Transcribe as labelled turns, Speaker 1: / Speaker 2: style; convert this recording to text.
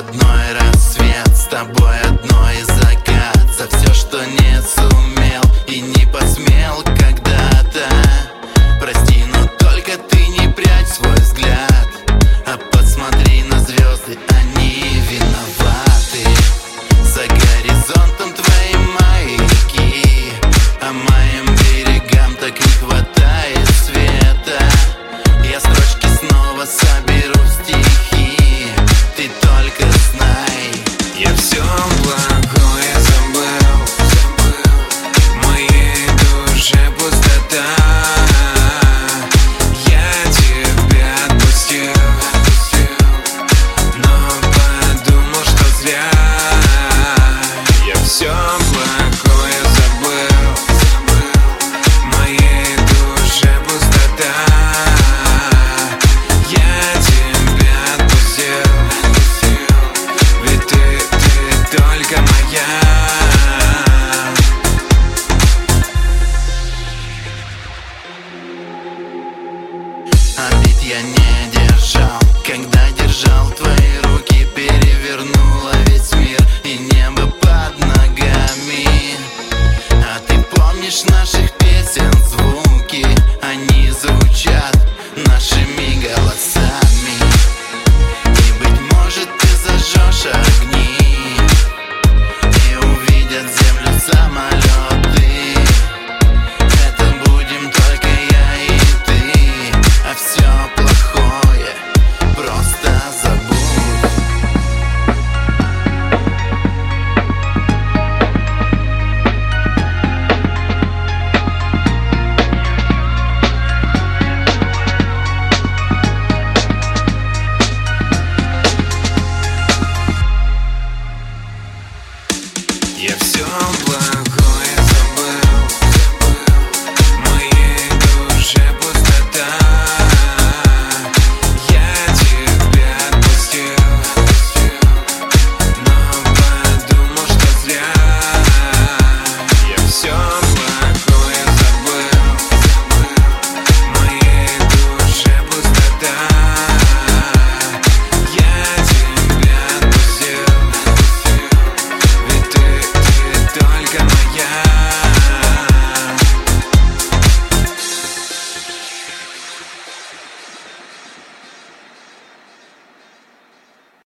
Speaker 1: одной рассвет, с тобой одной закат. За все, что не сумел и не посмел когда-то. Прости, но только ты не прячь свой взгляд, а посмотри на звезды, они виноваты. За горизонтом твои маяки, а моим берегам так не хватает света. Я строчки снова соберу в стихи, ты только знай.
Speaker 2: Я все плохое забыл, в моей душе пустота. Я тебя отпустил, но подумал, что зря. Я все плохое забыл, в моей душе пустота. Я тебя отпустил, ведь ты только моя.
Speaker 1: Обид я не держал, когда держал твои руки, перевернула весь мир и небо под ногами. А ты помнишь наших песен звук?